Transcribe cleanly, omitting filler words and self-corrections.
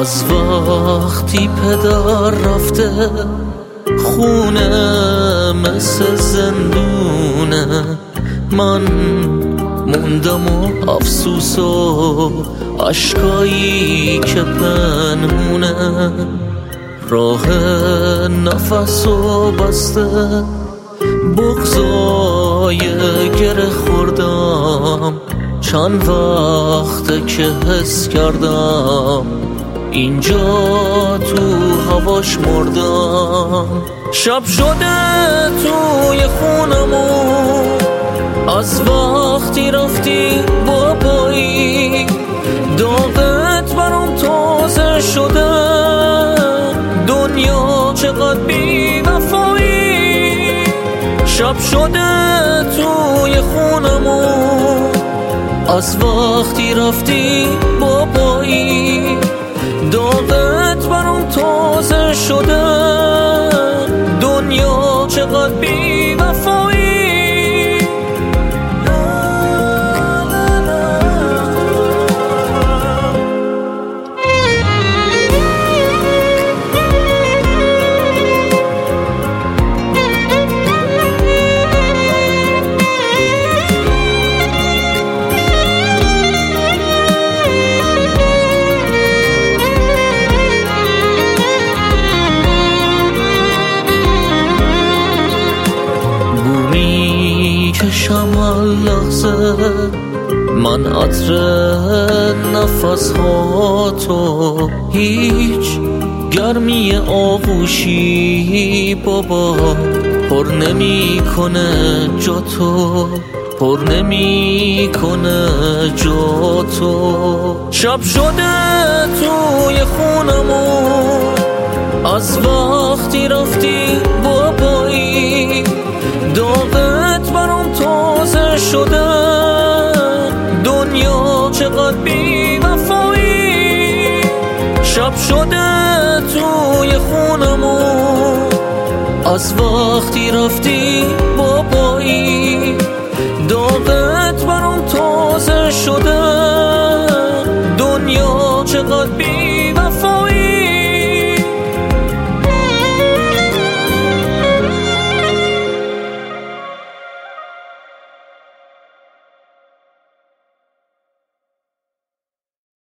از وقتی پدر رفته خونه مثل زندونه، من موندم و افسوس و عشقایی که پنهونه، راه نفس و بسته بغضای گره خوردم، چند وقته که حس کردم اینجا تو هواش مردم. شب شده توی خونمون از وقتی رفتی بابایی، داغت برام تازه شده، دنیا چقدر بی وفایی. شب شده توی خونمون از وقتی رفتی بابایی، داغت برام تازه شده، دنیا چقدر بی وفایی. کشم لحظه من عطر نفس ها تو، هیچ گرمی آغوشی بابا پر نمی کنه جا تو، پر نمی کنه جا تو. شب شده توی خونمون از وقتی رفتی بابایی، داغت برام تازه شده، دنیا چقدر بی وفایی. شب شده توی خونمون از وقتی رفتی بابایی، داغت برام تازه شده، دنیا چقدر بی